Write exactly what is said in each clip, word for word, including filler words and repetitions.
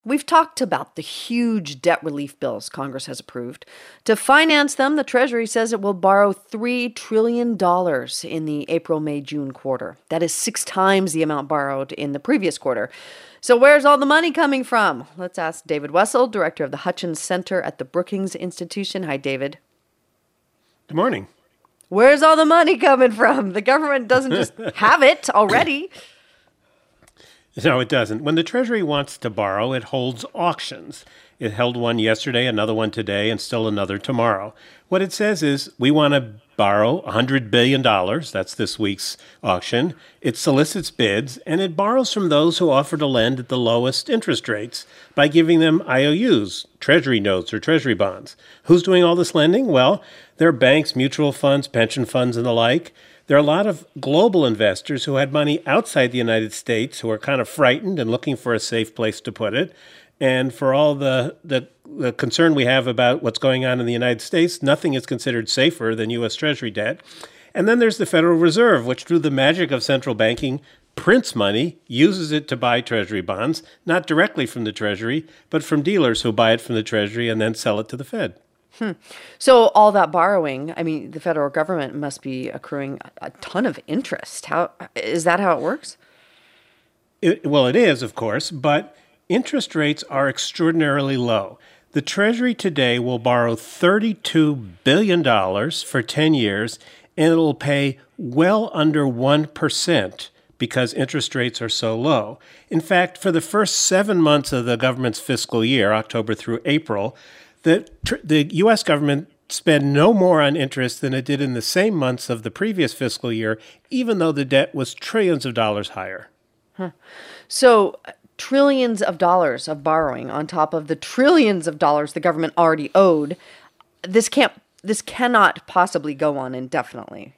We've talked about the huge debt relief bills Congress has approved. To finance them, the Treasury says it will borrow three trillion dollars in the April, May, June quarter. That is six times the amount borrowed in the previous quarter. So where's all the money coming from? Let's ask David Wessel, director of the Hutchins Center at the Brookings Institution. Hi, David. Good morning. Where's all the money coming from? The government doesn't just have it already. No, it doesn't. When the Treasury wants to borrow, it holds auctions. It held one yesterday, another one today, and still another tomorrow. What it says is, we want to borrow one hundred billion dollars. That's this week's auction. It solicits bids, and it borrows from those who offer to lend at the lowest interest rates by giving them I O Us, Treasury notes or Treasury bonds. Who's doing all this lending? Well, there are banks, mutual funds, pension funds, and the like. There are a lot of global investors who had money outside the United States who are kind of frightened and looking for a safe place to put it. And for all the, the, the concern we have about what's going on in the United States, nothing is considered safer than U S. Treasury debt. And then there's the Federal Reserve, which through the magic of central banking prints money, uses it to buy Treasury bonds, not directly from the Treasury, but from dealers who buy it from the Treasury and then sell it to the Fed. Hmm. So all that borrowing, I mean, the federal government must be accruing a ton of interest. How is that how it works? It, well, it is, of course, but interest rates are extraordinarily low. The Treasury today will borrow thirty-two billion dollars for ten years, and it'll pay well under one percent because interest rates are so low. In fact, for the first seven months of the government's fiscal year, October through April, The, the U S government spent no more on interest than it did in the same months of the previous fiscal year, even though the debt was trillions of dollars higher. Huh. So trillions of dollars of borrowing on top of the trillions of dollars the government already owed. This can't, this cannot possibly go on indefinitely.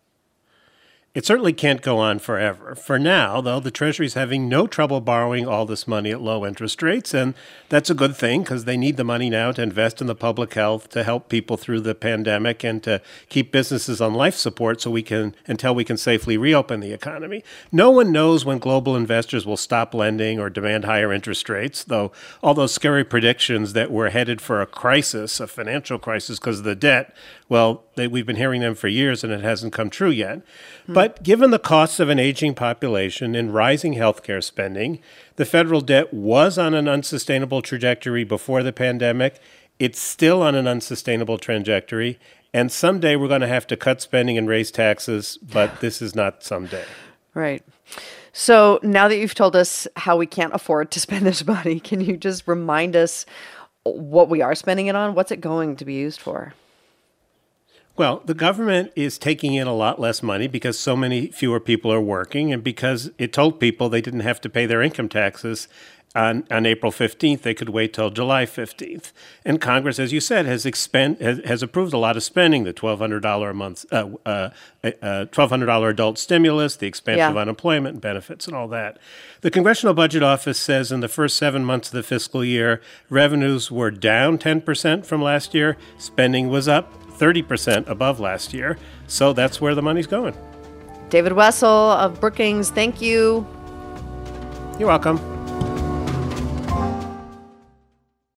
It certainly can't go on forever. For now, though, the Treasury's having no trouble borrowing all this money at low interest rates, and that's a good thing because they need the money now to invest in the public health, to help people through the pandemic, and to keep businesses on life support so we can until we can safely reopen the economy. No one knows when global investors will stop lending or demand higher interest rates, though all those scary predictions that we're headed for a crisis, a financial crisis because of the debt, well, they, we've been hearing them for years and it hasn't come true yet. Mm-hmm. But given the costs of an aging population and rising healthcare spending, the federal debt was on an unsustainable trajectory before the pandemic. It's still on an unsustainable trajectory. And someday we're going to have to cut spending and raise taxes, but this is not someday. Right. So now that you've told us how we can't afford to spend this money, can you just remind us what we are spending it on? What's it going to be used for? Well, the government is taking in a lot less money because so many fewer people are working and because it told people they didn't have to pay their income taxes on, on April fifteenth. They could wait till July fifteenth. And Congress, as you said, has expend, has, has approved a lot of spending, the twelve hundred dollars a month, uh, uh, uh, twelve hundred dollars adult stimulus, the expansion yeah. of unemployment benefits and all that. The Congressional Budget Office says in the first seven months of the fiscal year, revenues were down ten percent from last year. Spending was up thirty percent above last year. So that's where the money's going. David Wessel of Brookings, thank you. You're welcome.